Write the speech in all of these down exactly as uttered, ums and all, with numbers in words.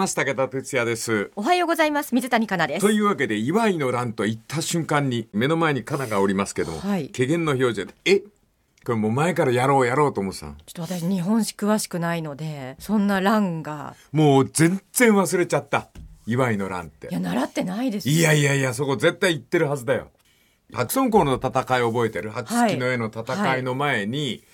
ます。武田哲也です。 おはようございます。水谷香奈です。 というわけで、祝いの乱と言った瞬間に目の前に香奈がおりますけども、はい、怪訝の表情で、えこれもう前からやろうやろうと思ってたの。 ちょっと私日本史詳しくないので、そんな乱がもう全然忘れちゃった。祝いの乱って。 いや習ってないですよ。 いやいやいや、そこ絶対言ってるはずだよ。白村江の戦いを覚えてる？白月の絵の戦いの前に、はいはい、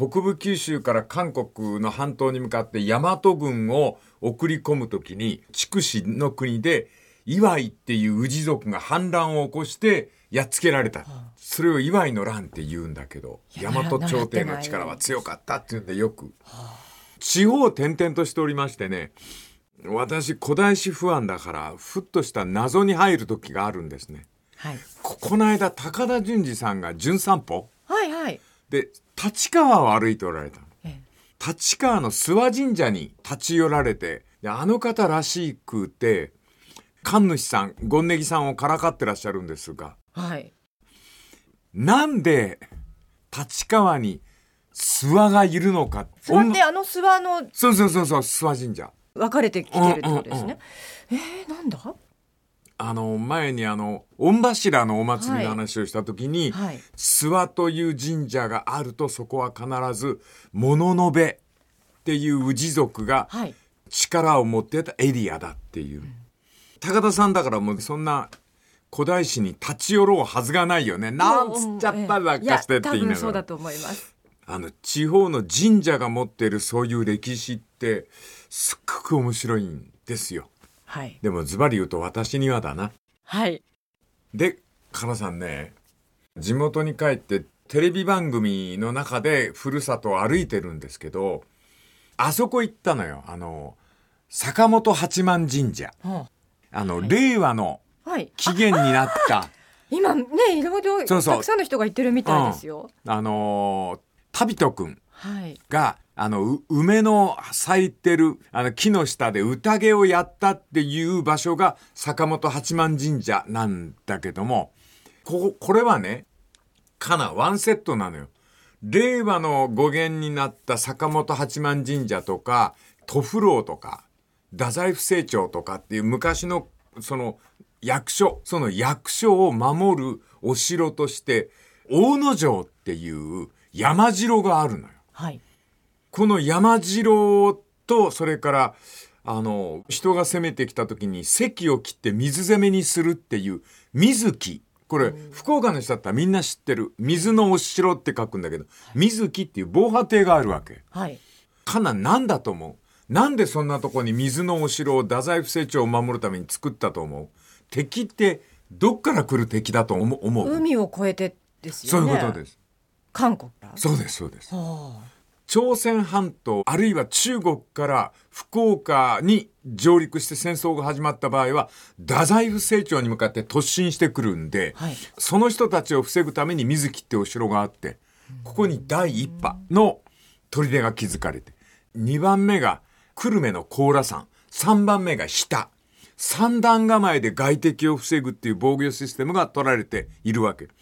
北部九州から韓国の半島に向かって大和軍を送り込むときに、筑紫の国で祝いっていう氏族が反乱を起こしてやっつけられた、はあ、それを祝いの乱って言うんだけど、大和朝廷の力は強かったっていうんでよく、はあ、地方転々としておりましてね、私古代史不安だからふっとした謎に入る時があるんですね。はい、こ, この間高田純次さんが純散歩、 はいはい、 で立川を歩いておられた、ええ、立川の諏訪神社に立ち寄られて、であの方らしくて神主さん権ネギさんをからかってらっしゃるんですが、はい、なんで立川に諏訪がいるのか。 諏訪ってあの諏訪のそうそうそうそう諏訪神社分かれてきてるってことですね、うんうんうん、えー、なんだあの前にあの御柱のお祭りの話をした時に、はいはい、諏訪という神社があるとそこは必ず物の部っていう氏族が力を持ってたエリアだっていう、はい、高田さんだからもうそんな古代史に立ち寄ろうはずがないよね。なんつっちゃったらかしてって言いながら、 多分そうだと思います。 あの地方の神社が持っているそういう歴史ってすっごく面白いんですよ。はい、でもズバリ言うと私にはだな。 はい。 で、かなさんね、地元に帰ってテレビ番組の中でふるさとを歩いてるんですけど、あそこ行ったのよ。あの坂本八幡神社、はあ、あの、はい、令和の起源になった、はい、 今ねいろいろたくさんの人が言ってるみたいですよ。 うん、あの旅人くんが、はい、あの梅の咲いてるあの木の下で宴をやったっていう場所が坂本八幡神社なんだけども、ここれはねかなワンセットなのよ。令和の語源になった坂本八幡神社とか土風楼とか太宰府政庁とかっていう昔のその役所、その役所を守るお城として大野城っていう山城があるのよ。はい。この山城とそれからあの人が攻めてきた時に堰を切って水攻めにするっていう水木、これ福岡の人だったらみんな知ってる水のお城って書くんだけど、水木っていう防波堤があるわけ。はい。かななんだと思う？なんでそんなとこに水のお城を太宰府政庁を守るために作ったと思う？敵ってどっから来る敵だと思う？ 海を越えてですよね。 そういうことです。 韓国だ。 そうですそうです。はあ、朝鮮半島あるいは中国から福岡に上陸して戦争が始まった場合は太宰府政庁に向かって突進してくるんで、はい、その人たちを防ぐために水木ってお城があって、ここに第一波の砦が築かれて、にばんめが久留米の高良山、さんばんめが日田、三段構えで外敵を防ぐっていう防御システムが取られているわけ、はい、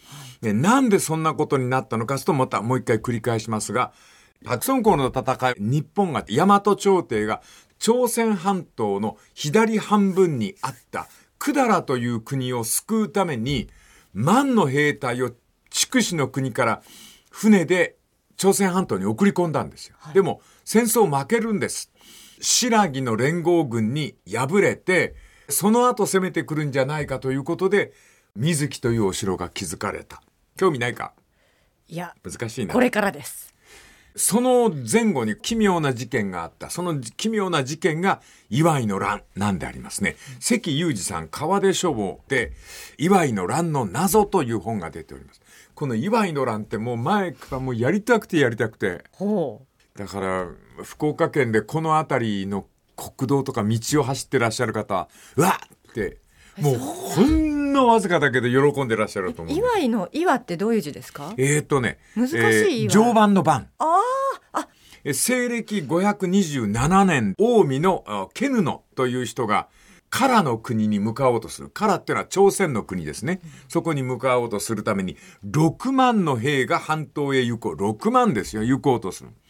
でなんでそんなことになったのかとまたもう一回繰り返しますが、白村江の戦い、日本が大和朝廷が朝鮮半島の左半分にあった百済という国を救うために万の兵隊を筑紫の国から船で朝鮮半島に送り込んだんですよ、はい、でも戦争負けるんです。新羅の連合軍に敗れてその後攻めてくるんじゃないかということで水木というお城が築かれた。興味ないか？ いや難しいな。 これからです。 その前後に奇妙な事件があった。その奇妙な事件が祝いの乱なんでありますね。関裕二さん川出書房で祝いの乱の謎という本が出ております。この祝いの乱ってもう前からもうやりたくてやりたくて、ほうだから福岡県でこの辺りの国道とか道を走ってらっしゃる方はうわっってもうほんのわずかだけど喜んでらっしゃると思う。 祝いの祝ってどういう字ですか？ えーとね難しい祝、 えー、常磐の磐。 ああ西暦ごひゃくにじゅうななねん近江のケヌノという人が唐の国に向かおうとする。唐ってのは朝鮮の国ですね、うん、そこに向かおうとするためにろくまんの兵が半島へ行こう。ろくまんですよ行こうとする。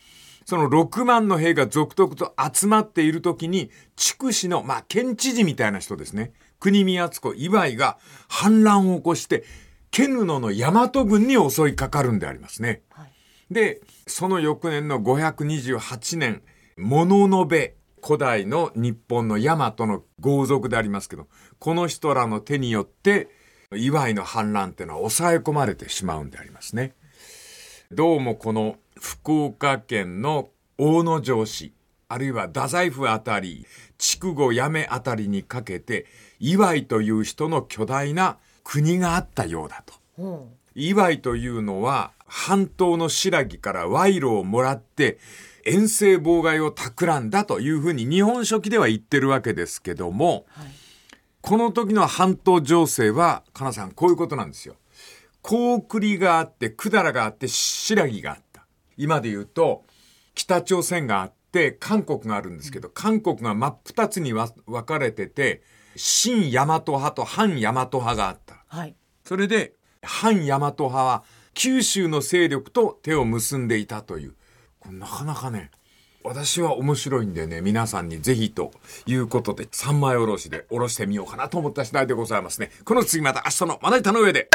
そのろくまんの兵が続々と集まっている時に、筑紫の、まあ、県知事みたいな人ですね。国見敦子、磐井が反乱を起こして、絹野の大和軍に襲いかかるんでありますね。はい、で、その翌年のごひゃくにじゅうはちねん、物部、古代の日本の大和の豪族でありますけど、この人らの手によって、磐井の反乱っていうのは抑え込まれてしまうんでありますね。どうもこの福岡県の大野城市、あるいは太宰府あたり、筑後八女あたりにかけて、磐井という人の巨大な国があったようだと。うん、磐井というのは、半島の新羅から賄賂をもらって、遠征妨害を企んだというふうに日本書紀では言ってるわけですけども、はい、この時の半島情勢は、かなさんこういうことなんですよ。高句麗があって、百済があって、新羅があった。今で言うと、北朝鮮があって、韓国があるんですけど、韓国が真っ二つに分かれてて、親大和派と反大和派があった。はい、それで、反大和派は、九州の勢力と手を結んでいたという。これなかなかね、私は面白いんでね、皆さんにぜひということで、三枚おろしでおろしてみようかなと思った次第でございますね。この次また明日のまな板の上で。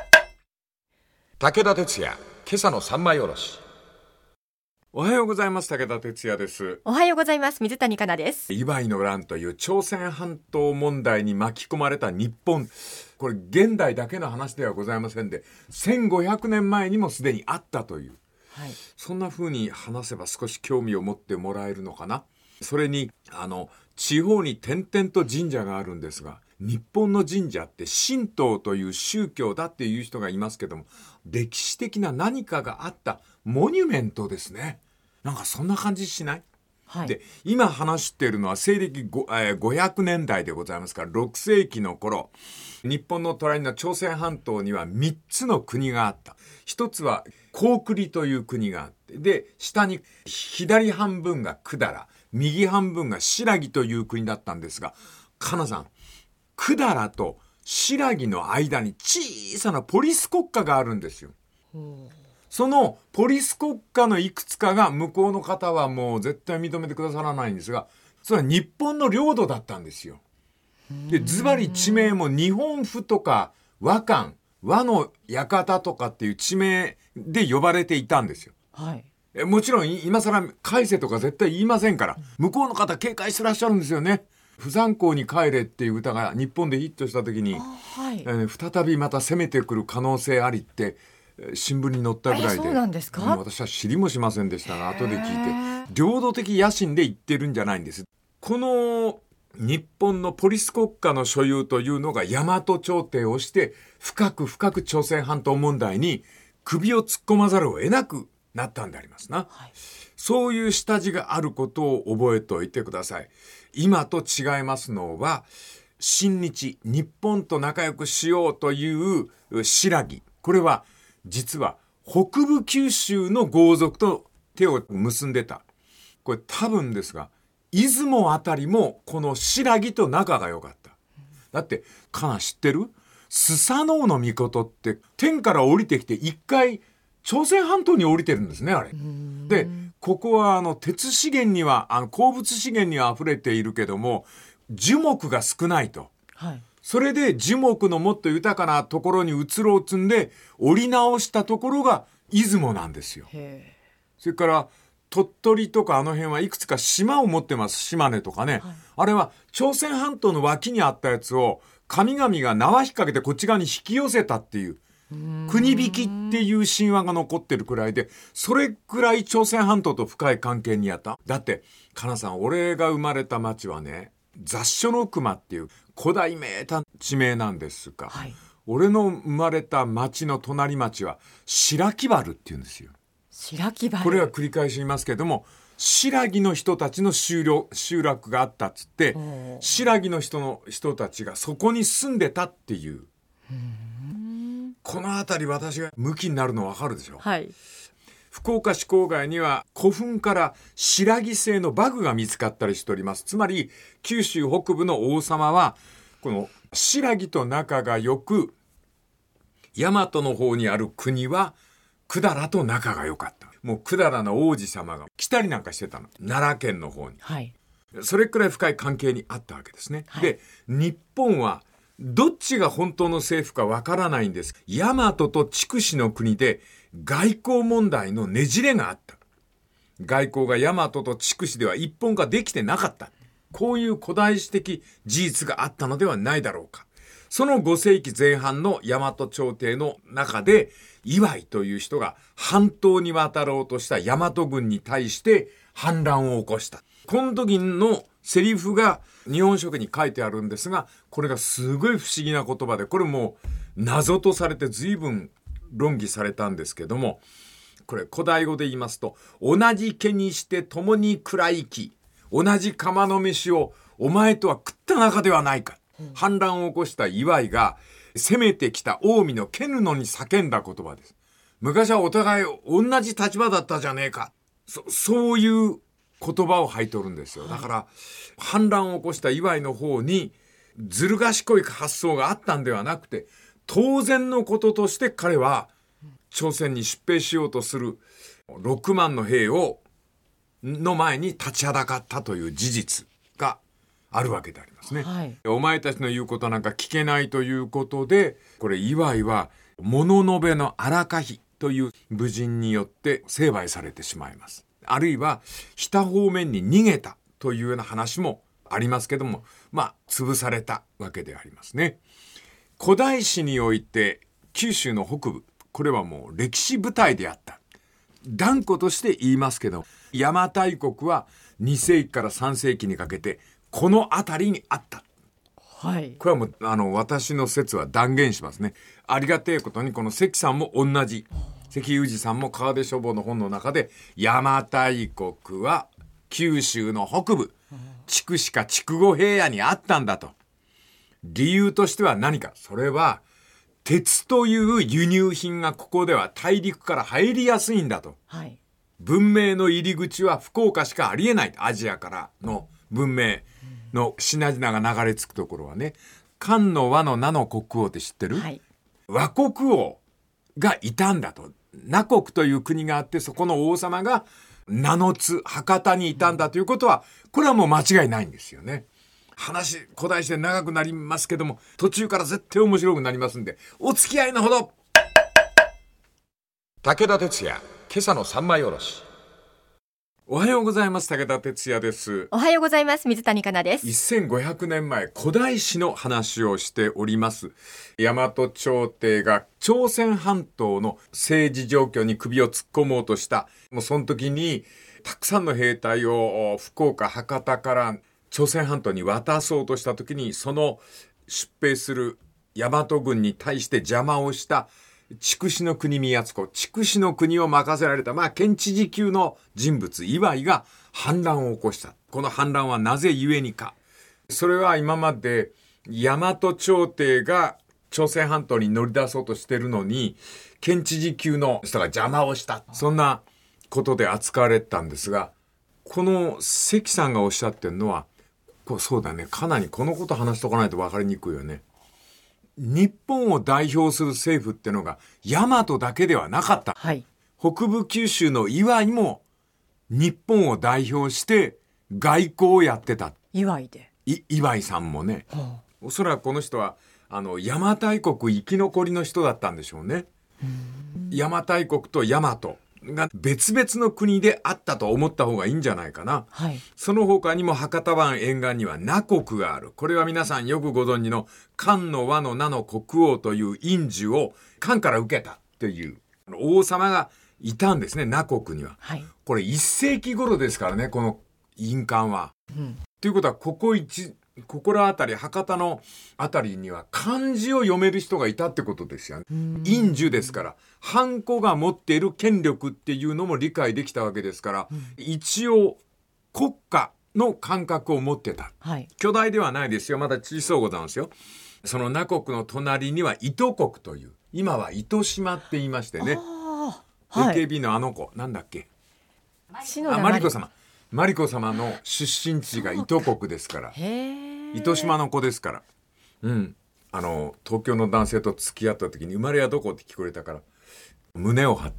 武田鉄矢、今朝の三枚おろし。おはようございます。武田鉄矢です。 おはようございます。水谷香奈です。 磐井の乱という朝鮮半島問題に巻き込まれた日本。これ現代だけの話ではございませんで、せんごひゃくねんまえにもすでにあったという。はい、そんな風に話せば少し興味を持ってもらえるのかな。それに、あの、地方に点々と神社があるんですが、日本の神社って神道という宗教だっていう人がいますけども、歴史的な何かがあったモニュメントですね。なんかそんな感じしない？はい、で、今話しているのは西暦ご、えー、ごひゃくねんだいでございますから、ろくせいきの頃、日本の隣の朝鮮半島にはみっつの国があった。一つは高句麗という国があって、で、下に左半分が百済、右半分が新羅という国だったんですが、かなさん、百済と新羅の間に小さなポリス国家があるんですよ。そのポリス国家のいくつかが向こうの方はもう絶対認めてくださらないんですが、それは日本の領土だったんですよ。で、ズバリ地名も日本府とか和漢、和の館とかっていう地名で呼ばれていたんですよ。はい。えもちろん今更返せとか絶対言いませんから、向こうの方警戒してらっしゃるんですよね。不参考に帰れっていう歌が日本でヒットした時に、はい、えー、再びまた攻めてくる可能性ありって新聞に載ったぐらいで、 そうなんですか？ 私は知りもしませんでしたが、後で聞いて、領土的野心で言ってるんじゃないんです。この日本のポリス国家の所有というのが大和朝廷をして深く深く朝鮮半島問題に首を突っ込まざるを得なくなったんでありますな、はい、そういう下地があることを覚えておいてください。今と違いますのは、親日、日本と仲良くしようという新羅、これは実は北部九州の豪族と手を結んでた。これ多分ですが、出雲あたりもこの新羅と仲が良かった。だって、かな知ってる？スサノオノミコトって天から降りてきて一回朝鮮半島に降りてるんですね、あれ。で、ここはあの鉄資源には、あの鉱物資源には溢れているけども、樹木が少ないと。はい。それで樹木のもっと豊かなところに移ろう積んで降り直したところが出雲なんですよ。へー。それから鳥取とかあの辺はいくつか島を持ってます。島根とかね、はい、あれは朝鮮半島の脇にあったやつを神々が縄引っ掛けてこっち側に引き寄せたっていう国引きっていう神話が残ってるくらいで、それくらい朝鮮半島と深い関係にあった。だってかなさん、俺が生まれた町はね、雑所の熊っていう古代名た地名なんですが、はい、俺の生まれた町の隣町は白木原っていうんですよ。 白木原。 これは繰り返し言いますけども、新羅の人たちの集落があったっつって、新羅の人の人たちがそこに住んでたっていう。うーん、このあたり私が向きになるの分かるでしょ。はい。福岡市郊外には古墳から新羅製の馬具が見つかったりしております。つまり九州北部の王様はこの新羅と仲が良く、大和の方にある国は百済と仲が良かった。 もう百済の王子様が来たりなんかしてたの。奈良県の方に。 はい。 それくらい深い関係にあったわけですね。 はい、 で、日本はどっちが本当の政府かわからないんです。大和と筑紫の国で外交問題のねじれがあった。外交が大和と筑紫では一本化できてなかった。こういう古代史的事実があったのではないだろうか。そのごせいきぜん半の大和朝廷の中で、磐井という人が半島に渡ろうとした大和軍に対して反乱を起こした。この時のセリフが日本書紀に書いてあるんですが、これがすごい不思議な言葉で、これも謎とされて随分論議されたんですけども、これ古代語で言いますと、同じ毛にして共に食らいき、同じ釜の飯をお前とは食った仲ではないか。反乱を起こした磐井が攻めてきた近江の絹野に叫んだ言葉です。昔はお互い同じ立場だったじゃねえか。そ、そういう言葉を吐いとるんですよ。だから反乱を起こした磐井の方にずる賢い発想があったんではなくて、当然のこととして彼は朝鮮に出兵しようとするろくまんの兵をの前に立ちはだかったという事実があるわけでありますね、はい、お前たちの言うことなんか聞けないということで、これ磐井は物部の荒kahという武人によって成敗されてしまいます。あるいは北方面に逃げたというような話もありますけども、まあ潰されたわけでありますね。古代史において九州の北部、これはもう歴史舞台であった。断固として言いますけど、邪馬台国はにせいきからさんせいきにかけてこの辺りにあった。 はい。 これはもうあの私の説は断言しますね。ありがてえことにこの関さんも同じ。関裕二さんも川出書房の本の中で、邪馬台国は九州の北部、筑紫か筑後平野にあったんだと。理由としては何か。それは鉄という輸入品がここでは大陸から入りやすいんだと。 はい。 文明の入り口は福岡しかありえない。アジアからの文明の品々が流れ着くところはね。漢の倭の名の国王って知ってる？はい。倭国王がいたんだと。那国という国があって、そこの王様が名の津博多にいたんだということは、これはもう間違いないんですよね。話古代史で長くなりますけども、途中から絶対面白くなりますんで、お付き合いのほど。武田鉄矢、今朝の三枚おろし。おはようございます。武田鉄矢です。 おはようございます。水谷香奈です。 せんごひゃくねんまえ、古代史の話をしております。大和朝廷が朝鮮半島の政治状況に首を突っ込もうとした。もうその時にたくさんの兵隊を福岡博多から朝鮮半島に渡そうとした時に、その出兵する大和軍に対して邪魔をした筑紫の国宮津子、筑紫の国を任せられた、まあ、県知事級の人物、磐井が反乱を起こした。この反乱はなぜゆえにか。それは今まで大和朝廷が朝鮮半島に乗り出そうとしてるのに、県知事級の人が邪魔をした。そんなことで扱われたんですが、この関さんがおっしゃってるのは、こうそうだね、かなりこのこと話しとかないと分かりにくいよね。日本を代表する政府ってのが大和だけではなかった、 はい、 北部九州の磐井も日本を代表して外交をやってた。 磐井でい磐井さんもね、はあ、おそらくこの人はあの邪馬台国生き残りの人だったんでしょうね。邪馬台国と大和が別々の国であったと思った方がいいんじゃないかな、はい、その他にも博多湾沿岸には那国がある。これは皆さんよくご存知の漢の倭の名の国王という印樹を漢から受けたという王様がいたんですね、那国には、はい、これいっせいき頃ですからね、この印鑑は、うん、ということはここ一ここらあたり博多のあたりには漢字を読める人がいたってことですよね。印樹ですから、ハンコが持っている権力っていうのも理解できたわけですから、うん、一応国家の感覚を持ってた、はい、巨大ではないですよ、まだ小さいございますよ。その那国の隣には糸国という、今は糸島って言いましてね、はい、エーケービー のあの子なんだっけ、あマリコ様マリコ様の出身地が糸国ですから、糸島の子ですから、うん、あの東京の男性と付き合った時に生まれはどこって聞こえたから胸を張ってね、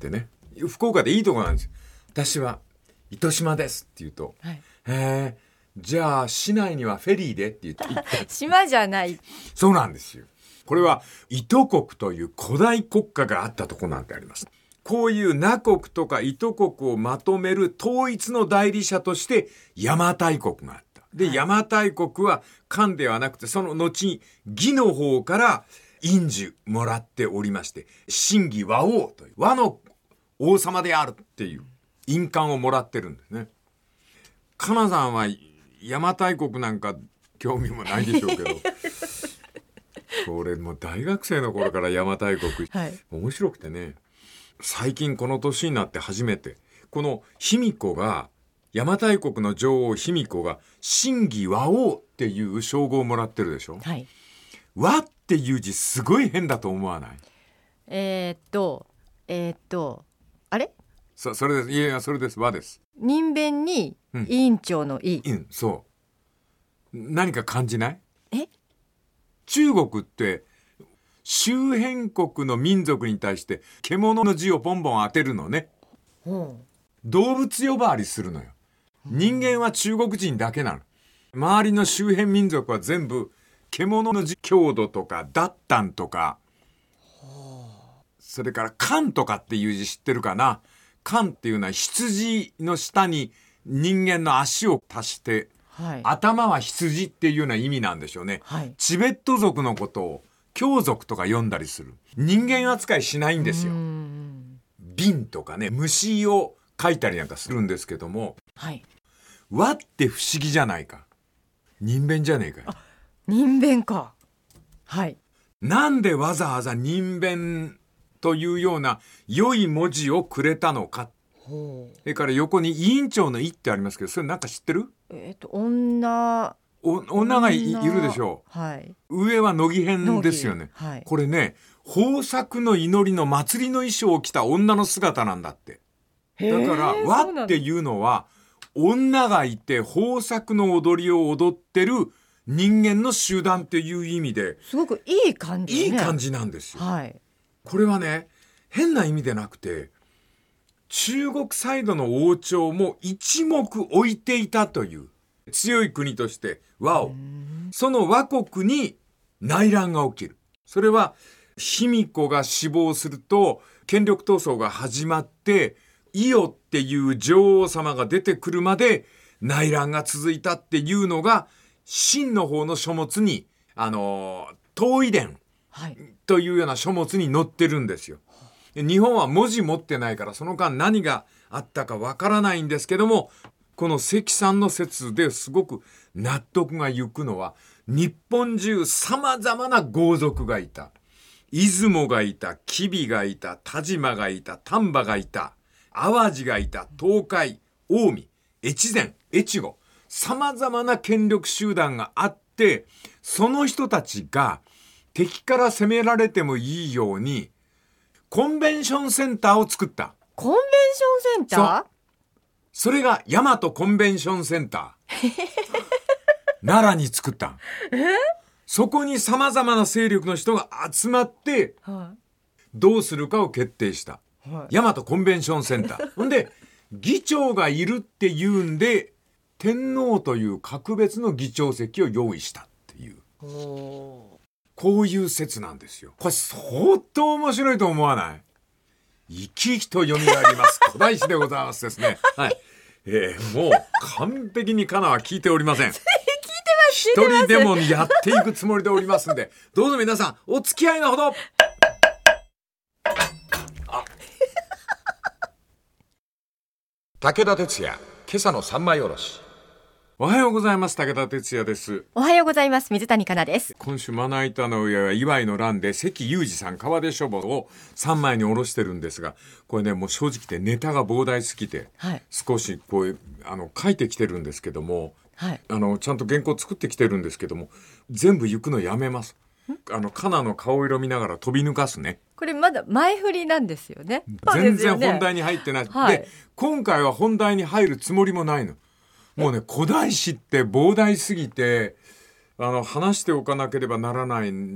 福岡でいいとこなんですよ。私は糸島ですって言うと、 はい、 へーじゃあ市内にはフェリーでって言って島じゃない。 そうなんですよ。これは糸国という古代国家があったとこなんてあります。こういう那国とか糸国をまとめる統一の代理者として邪馬台国があった。で、はい、邪馬台国は漢ではなくてその後に魏の方から印綬もらっておりまして、真偽倭王という倭の王様であるっていう印鑑をもらってるんですね。かなさんは邪馬台国なんか興味もないでしょうけどこれもう大学生の頃から邪馬台国、はい、面白くてね、最近この年になって初めてこの卑弥呼が邪馬台国の女王卑弥呼が真偽倭王っていう称号をもらってるでしょ、はい、倭っていう字すごい変だと思わない？ えー、っとえー、っとあれそ, それです。いやいやそれです。倭です。 人弁に委員長の委、 うん、うん、そう何か感じない？ え中国って周辺国の民族に対して獣の字をポンポン当てるのね、うん、動物呼ばわりするのよ。人間は中国人だけなの。周りの周辺民族は全部獣の字、郷土とかダッタンとか、それから漢とかっていう字知ってるかな。漢っていうのは羊の下に人間の足を足して、はい、頭は羊っていうような意味なんでしょうね、はい、チベット族のことを羌族とか呼んだりする。人間扱いしないんですよ。瓶とかね、虫を描いたりなんかするんですけども、はい、和って不思議じゃないか。人弁じゃねえかよ。 あ、人弁か。はい。 なんでわざわざ人弁というような良い文字をくれたのか。それから横に委員長の委ってありますけど、それなんか知ってる？ えっと女お女が い, いるでしょう、はい、上は乃木編ですよね、はい、これね、豊作の祈りの祭りの衣装を着た女の姿なんだって。だから和っていうのは女がいて豊作の踊りを踊ってる人間の集団っていう意味ですごくいい感じ、ね、 いい感じなんですよ、 はい、 これはね変な意味でなくて中国サイドの王朝も一目置いていたという強い国として和を、その和国に内乱が起きる。それは卑弥呼が死亡すると権力闘争が始まって伊予っていう女王様が出てくるまで内乱が続いたっていうのが秦の方の書物にあの東夷伝というような書物に載ってるんですよ。日本は文字持ってないからその間何があったかわからないんですけども、この関さんの説ですごく納得がいくのは日本中様々な豪族がいた。出雲がいた、吉備がいた、田島がいた、丹波がいた、淡路がいた、東海、近江、越前、越後、様々な権力集団があって、その人たちが敵から攻められてもいいようにコンベンションセンターを作った。 コンベンションセンター？ そう。それが大和コンベンションセンター。奈良に作った。 え？ そこに様々な勢力の人が集まって、はい、どうするかを決定した。はい、大和コンベンションセンター。ほんで、議長がいるっていうんで、天皇という格別の議長席を用意したっていう。こういう説なんですよ。これ相当面白いと思わない？生き生きと蘇ります古代史でございますですね。はい。えー、もう完璧にカナは聞いておりません。一人でもやっていくつもりでおりますんで、どうぞ皆さんお付き合いのほど。あ武田鉄矢、今朝の三枚おろし。おはようございます。武田鉄矢です。 おはようございます。水谷香奈です。 今週まな板の上は祝いの欄で関裕二さん川出書房をさんまいにおろしてるんですが、これねもう正直言ってネタが膨大すぎて、はい、少しこうあの書いてきてるんですけども、はい、あのちゃんと原稿作ってきてるんですけども全部行くのやめます。あのカナの顔色見ながら飛び抜かすね。 これまだ前振りなんですよね。 全然本題に入ってない、はい、で今回は本題に入るつもりもないの。もうね古代史って膨大すぎてあの話しておかなければならない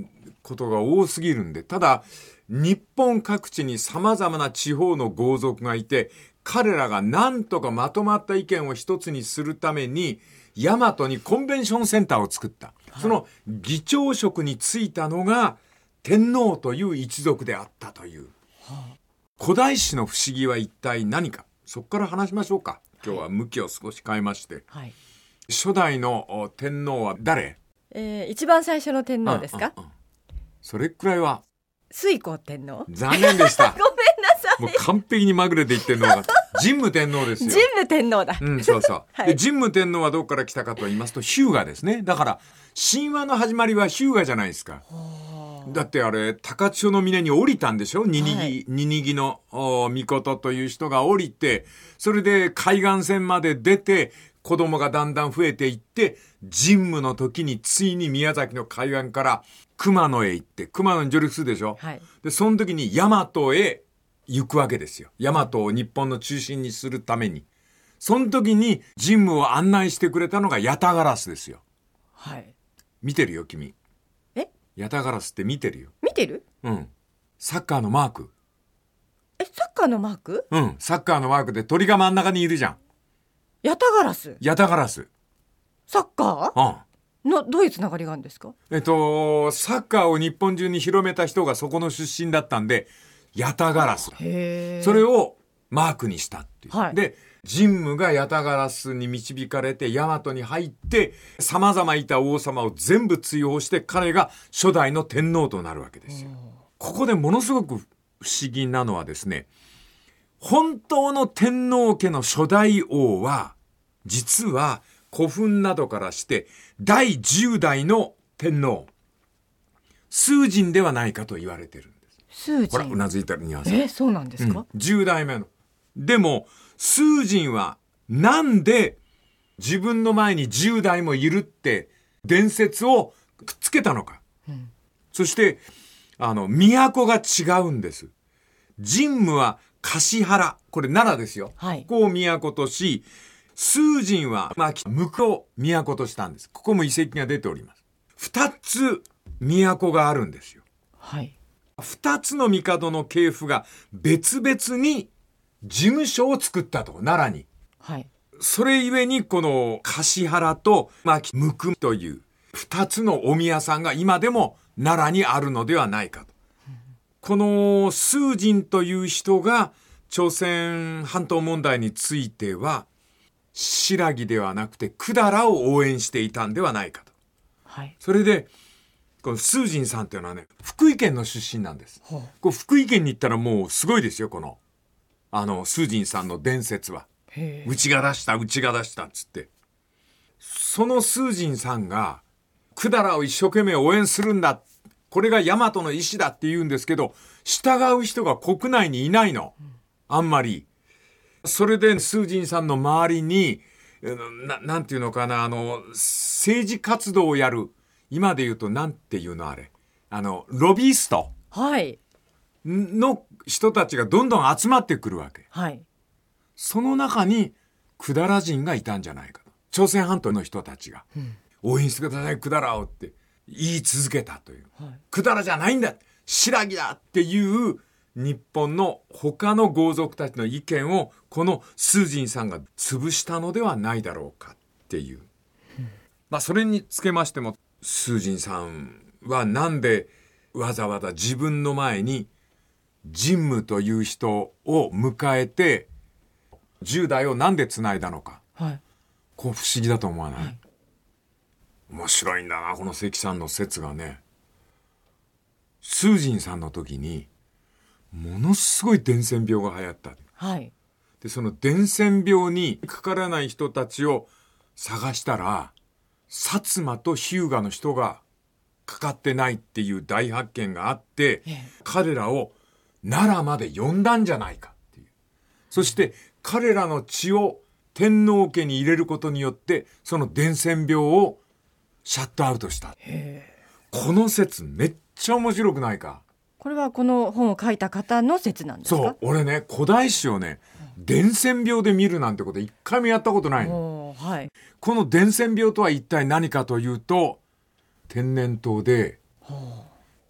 ことが多すぎるんで、ただ日本各地に様々な地方の豪族がいて、彼らが何とかまとまった意見を一つにするために大和にコンベンションセンターを作った、はい、その議長職に就いたのが天皇という一族であったという、はあ、古代史の不思議は一体何か、そこから話しましょうか。今日は向きを少し変えまして、はい、初代の天皇は誰？ えー、一番最初の天皇ですか？ うんうんうん、それくらいは推古天皇。 残念でしたごめんなさい。 もう完璧にまぐれで言ってるのが神武天皇ですよ。 神武天皇だ。 うん、そうそう、 はい、 で神武天皇はどこから来たかと言いますと日向ですね。だから神話の始まりは日向じゃないですか。だってあれ高千穂の峰に降りたんでしょ。ニニギ、はい、ニニギの御事という人が降りて、それで海岸線まで出て子供がだんだん増えていって、神武の時についに宮崎の海岸から熊野へ行って、熊野に上陸するでしょ、はい、でその時に大和へ行くわけですよ。大和を日本の中心にするために。その時に神武を案内してくれたのがヤタガラスですよ。 はい。 見てるよ君。 え？ ヤタガラスって見てるよ。 見てる？ うん。サッカーのマーク。 え、サッカーのマーク？ うん、サッカーのマークで鳥が真ん中にいるじゃん。 ヤタガラス。 ヤタガラス。 サッカー？うん。のどういうつながりがあるんですか？ えっとサッカーを日本中に広めた人がそこの出身だったんで、ヤタガラス。 へー。 それをマークにしたっていう。 はい、 で神武がヤタガラスに導かれて大和に入って、様々いた王様を全部追放して、彼が初代の天皇となるわけですよ。ここでものすごく不思議なのはですね、本当の天皇家の初代王は実は古墳などからしてだいじゅう代の天皇崇神ではないかと言われてるんです。 崇神。 ほらうなずいたりにはさ、 え、そうなんですか、 うん、じゅう代目の。でも崇神はなんで自分の前にじゅう代もいるって伝説をくっつけたのか、うん、そしてあの都が違うんです。神武は橿原、これ奈良ですよ、はい、ここを都とし、崇神は、まあ、向こうを都としたんです。ここも遺跡が出ております。二つ都があるんですよ。 はい。 二つの帝の系譜が別々に事務所を作ったと、奈良に。 はい。 それゆえにこの橿原と、まあ、向くという二つのお宮さんが今でも奈良にあるのではないかと。うん、この崇神という人が朝鮮半島問題については新羅ではなくて百済を応援していたんではないかと。 はい。 それでこの崇神さんというのはね、福井県の出身なんです。こう福井県に行ったらもうすごいですよ、このあの崇神さんの伝説は。うちが出したうちが出したっつって、その崇神さんが百済を一生懸命応援するんだ、これが大和の意志だって言うんですけど、従う人が国内にいないの、あんまり。それで崇神さんの周りに な, なんていうのかな、あの政治活動をやる、今で言うとなんていうのあれ、あのロビーストの人たちがどんどん集まってくるわけ。 はい。 その中に百済人がいたんじゃないかと。朝鮮半島の人たちが、うん、応援してください百済をって言い続けたという、はい、百済じゃないんだ、新羅だっていう日本の他の豪族たちの意見をこの崇神さんが潰したのではないだろうかっていう、うん、まあそれにつけましても、崇神さんはなんでわざわざ自分の前に神武という人を迎えてじゅう代をなんで繋いだのか、はい、こう不思議だと思わない、はい、面白いんだなこの関さんの説がね。崇神さんの時にものすごい伝染病が流行った、 はい、 でその伝染病にかからない人たちを探したら薩摩と日向の人がかかってないっていう大発見があって、ええ、彼らを奈良まで呼んだんじゃないかっていう。そして彼らの血を天皇家に入れることによってその伝染病をシャットアウトした。この説めっちゃ面白くないか。 これはこの本を書いた方の説なんですか？ そう、俺ね古代史をね伝染病で見るなんてこと一回もやったことないの、 はい、 この伝染病とは一体何かというと、天然痘で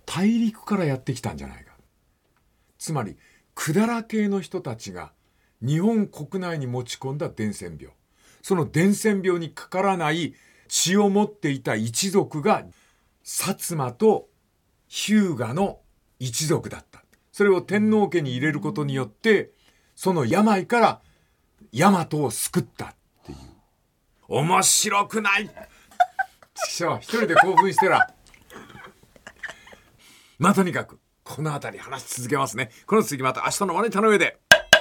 大陸からやってきたんじゃないか。つまり百済系の人たちが日本国内に持ち込んだ伝染病、その伝染病にかからない血を持っていた一族が薩摩と日向の一族だった。それを天皇家に入れることによってその病から大和を救ったっていう。面白くない一人で興奮してらまあとにかくこの辺り話し続けますね。この次また明日のマネタの上で。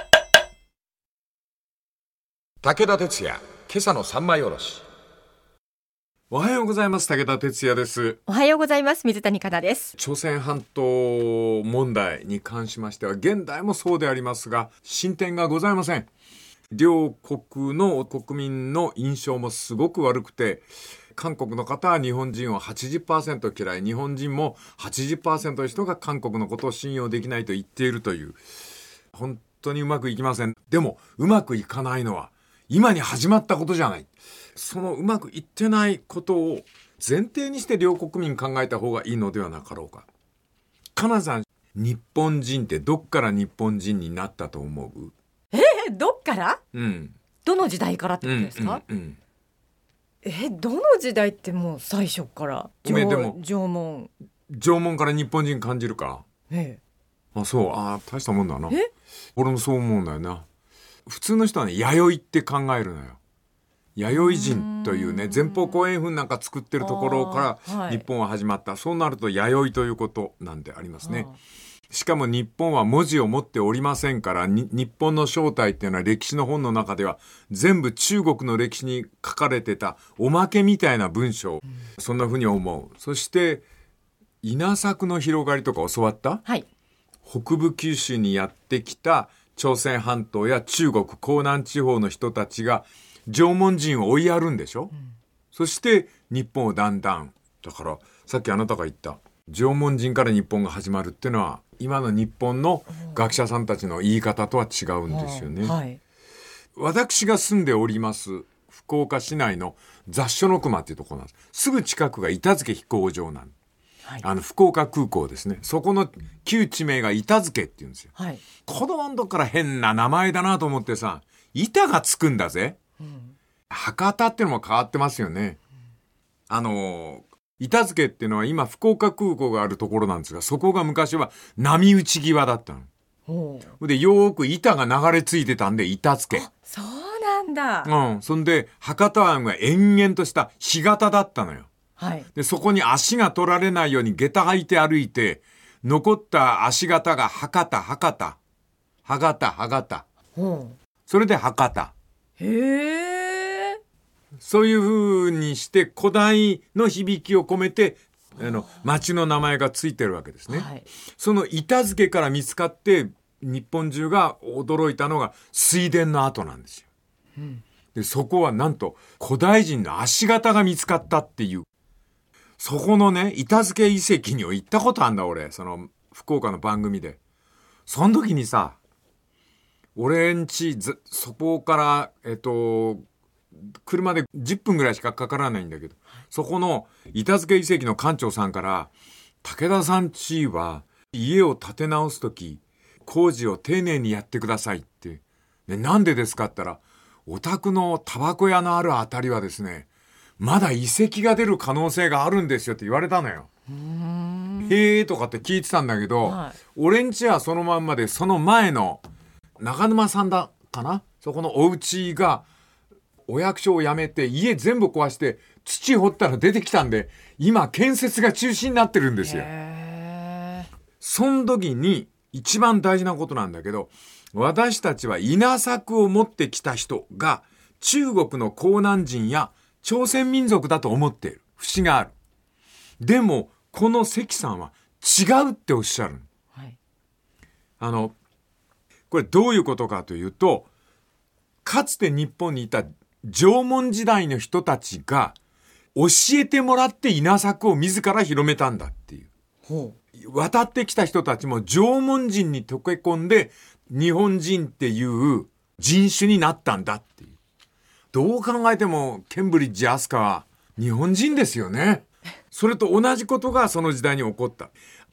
武田鉄矢、今朝の三枚おろし。おはようございます。武田鉄矢です。 おはようございます。水谷香奈です。 朝鮮半島問題に関しましては現代もそうでありますが進展がございません。両国の国民の印象もすごく悪くて、韓国の方は日本人を はちじゅっパーセント 嫌い、日本人も はちじゅっパーセント の人が韓国のことを信用できないと言っているという、本当にうまくいきません。でもうまくいかないのは今に始まったことじゃない。そのうまくいってないことを前提にして両国民考えた方がいいのではなかろうか。かなさん、日本人ってどっから日本人になったと思う？ えー、どっから、うん、どの時代からってことですか？うんうんうん、えどの時代ってもう最初から縄文縄文から日本人感じるか？ ええ、 あ、そう、あ、大したもんだな。え俺もそう思うんだよな。普通の人はね、弥生って考えるのよ。弥生人というね、前方後円墳なんか作ってるところから日本は始まった、はい、そうなると弥生ということなんでありますね。しかも日本は文字を持っておりませんから、日本の正体っていうのは歴史の本の中では全部中国の歴史に書かれてたおまけみたいな文章、うん、そんな風に思う。そして稲作の広がりとか教わった、 はい、 北部九州にやってきた朝鮮半島や中国江南地方の人たちが縄文人を追いやるんでしょ、うん、そして日本をだんだん、だからさっきあなたが言った縄文人から日本が始まるっていうのは今の日本の学者さんたちの言い方とは違うんですよね、 うんはい、 私が住んでおります福岡市内の雑所の熊っていうところなんです。すぐ近くが板付飛行場なん、はい、あの福岡空港ですね。そこの旧地名が板付って言うんですよ、はい、子供の時から変な名前だなと思ってさ、板がつくんだぜ、うん、博多っていうのも変わってますよね、うん、あの板付っていうのは今福岡空港があるところなんですが、そこが昔は波打ち際だったので、よーく板が流れ着いてたんで板付。 あ、そうなんだ。 うん。そんで博多湾が延々とした干潟だったのよ、 はい、 でそこに足が取られないように下駄履いて歩いて、残った足型が博多博多博多博多、それで博多。 へえ。 そういう風にして古代の響きを込めてあの町の名前がついてるわけですね、はい、その板付から見つかって日本中が驚いたのが水田の跡なんですよ、うん、でそこはなんと古代人の足型が見つかったっていう、そこのね板付遺跡に行ったことあんだ俺、その福岡の番組で。その時にさ、俺んちそこからえっと車でじゅっぷんぐらいしかかからないんだけど、そこの板付遺跡の館長さんから、武田さんちは家を建て直すとき工事を丁寧にやってくださいって、ね、なんでですかって言ったら、お宅のタバコ屋のあるあたりはですね、まだ遺跡が出る可能性があるんですよって言われたのよ。うーん、へーとかって聞いてたんだけど、はい、俺んちはそのまんまで、その前の中沼さんだかな、そこのお家がお役所を辞めて家全部壊して土掘ったら出てきたんで、今建設が中止になってるんですよ。へー。その時に一番大事なことなんだけど、私たちは稲作を持ってきた人が中国の江南人や朝鮮民族だと思っている節がある。でもこの関さんは違うっておっしゃる、はい、あのこれどういうことかというと、かつて日本にいた縄文時代の人たちが教えてもらって稲作を自ら広めたんだっていう。ほう。渡ってきた人たちも縄文人に溶け込んで日本人っていう人種になったんだっていう。どう考えてもケンブリッジ・アスカは日本人ですよね。それと同じことがその時代に起こった。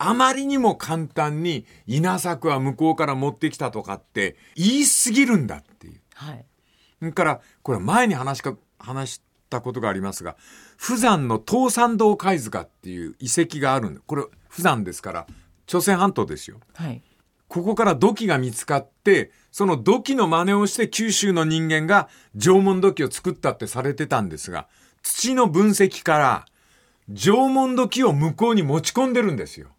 あまりにも簡単に稲作は向こうから持ってきたとかって言い過ぎるんだっていう。はい。それからこれ前に話しか話したことがありますが、釜山の東山洞貝塚っていう遺跡があるんだ。これ釜山ですから朝鮮半島ですよ。はい。ここから土器が見つかって、その土器の真似をして九州の人間が縄文土器を作ったってされてたんですが、土の分析から縄文土器を向こうに持ち込んでるんですよ。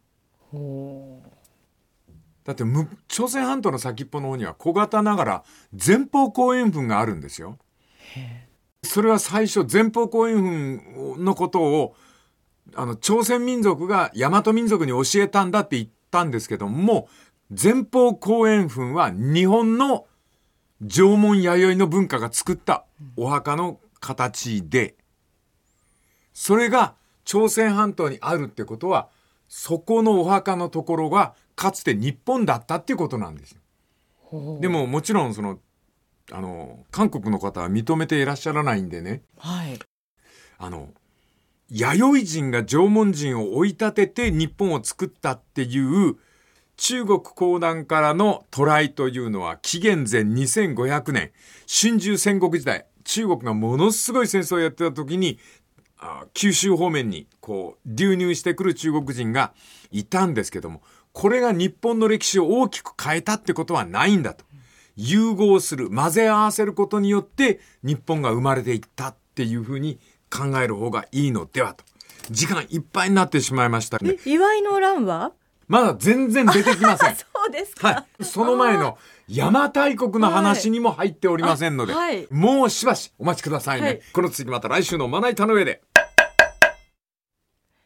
だって朝鮮半島の先っぽの方には小型ながら前方後円墳があるんですよ。それは最初前方後円墳のことをあの朝鮮民族が大和民族に教えたんだって言ったんですけども、前方後円墳は日本の縄文弥生の文化が作ったお墓の形で、それが朝鮮半島にあるってことは、そこのお墓のところがかつて日本だったっていうことなんですよ。でももちろんそのあの韓国の方は認めていらっしゃらないんでね、はい、あの弥生人が縄文人を追い立てて日本を作ったっていう中国講談からの渡来というのは紀元前にせんごひゃくねん、春秋戦国時代、中国がものすごい戦争をやってた時に九州方面にこう流入してくる中国人がいたんですけども、これが日本の歴史を大きく変えたってことはないんだと。融合する、混ぜ合わせることによって日本が生まれていったっていうふうに考える方がいいのではと。時間いっぱいになってしまいましたね。 祝いの乱はまだ全然出てきません。 そうですか。 はい。その前の邪馬台国の話にも入っておりませんので、はい、もうしばしお待ちくださいね。はい、この次また来週のまな板の上で。